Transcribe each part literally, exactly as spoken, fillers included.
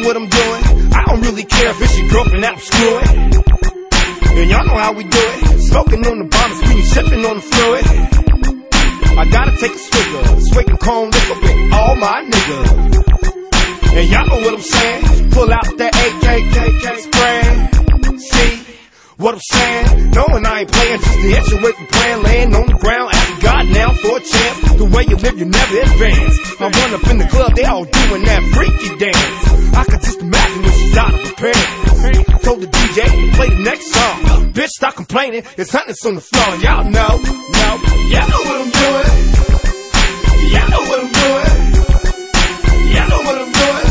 what I'm doing. I don't really care if it's your girlfriend that I'm screwing. And y'all know how we do it. Smoking on the bombs, we sipping on the fluid. I gotta take a swigger, swig and cone liquor with all my niggas. And y'all know what I'm saying. Pull out that A K K K spray. See what I'm saying? Knowing I ain't playing, just to hit you away from playing. Laying on the ground, asking God now for a chance. The way you live, you never advance. I run up in the club, they all doing that freaky dance. I can just imagine when she's out of her pants. Told the D J to play the next song. Bitch, stop complaining, it's hunting on the floor. Y'all know, know, y'all know what I'm doing. Y'all know what I'm doing. Y'all know what I'm doing.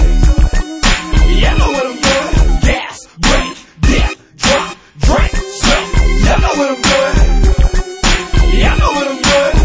Y'all know what I'm doing. Gas, break, dip, drop, drink, slow. Y'all know what I'm doing. Y'all know what I'm doing.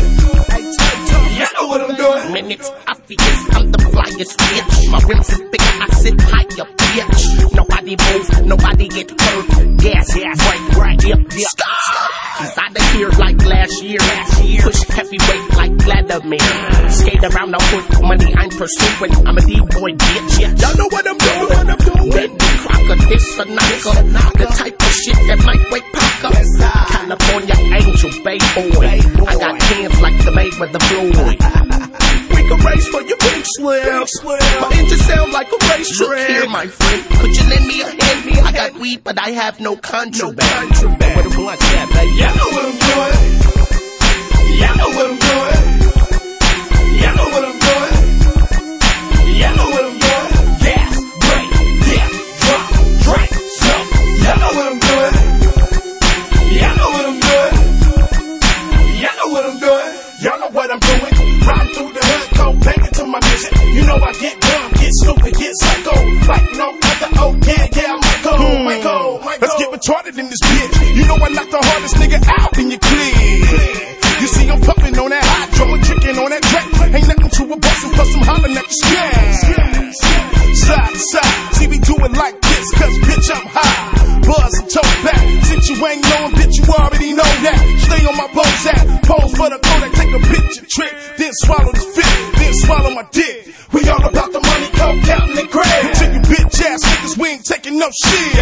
Y'all know what I'm doing. Man, it's obvious I'm the flyest bitch. My rims is bigger, I sit higher, bitch. Nobody move, nobody get hurt. Gas, gas, break, break, dip, dip. Stop. He's out of here like last year. Last year. Push heavyweight like Vladimir. Skate around the hood, money I'm pursuing. I'm a D-boy, bitch. Yeah. Y'all know what I'm doing. What I'm doing. Red Crocker, this a knocker. The type of shit that might wake Parker. California Angel, Bay Boy. I got hands like the Mayweather Floyd. We can race for your big slim. My engine sound like a race track. Look here, my friend, could you lend me a hand? I got weed, but I have no contraband. No contraband. What a blunt that, baby. Y'all know what I'm doing. Y'all know what I'm doing. Y'all know what I'm doing. Y'all know what I'm doing. Gas, break, dip, drop, drink, slow. Y'all know what I'm doing. Y'all know what I'm doing. Y'all know what I'm doing. Y'all know what I'm doing. Riding through the hood, go banging to my music. You know I get dumb, get stupid, get psycho. Like no other. Oh yeah, yeah, I'm Michael. Hmm. Michael, Michael. Let's get retarded in this bitch. You know I knock the hardest nigga out in your clique. You see I'm pumping on that hydro and chicken on that track. Ain't nothing to a bustin' plus I'm hollering at the sky. Side to side, see we do it like this, cause bitch I'm high. Buzz and toe back, since you ain't knowin', bitch you already know that. Stay on my bones at, pose for the Kodak, take a picture trick, then swallow the fit, then swallow my dick. We all about the money, coke, counting and crack. Until you bitch ass niggas, we ain't taking no shit.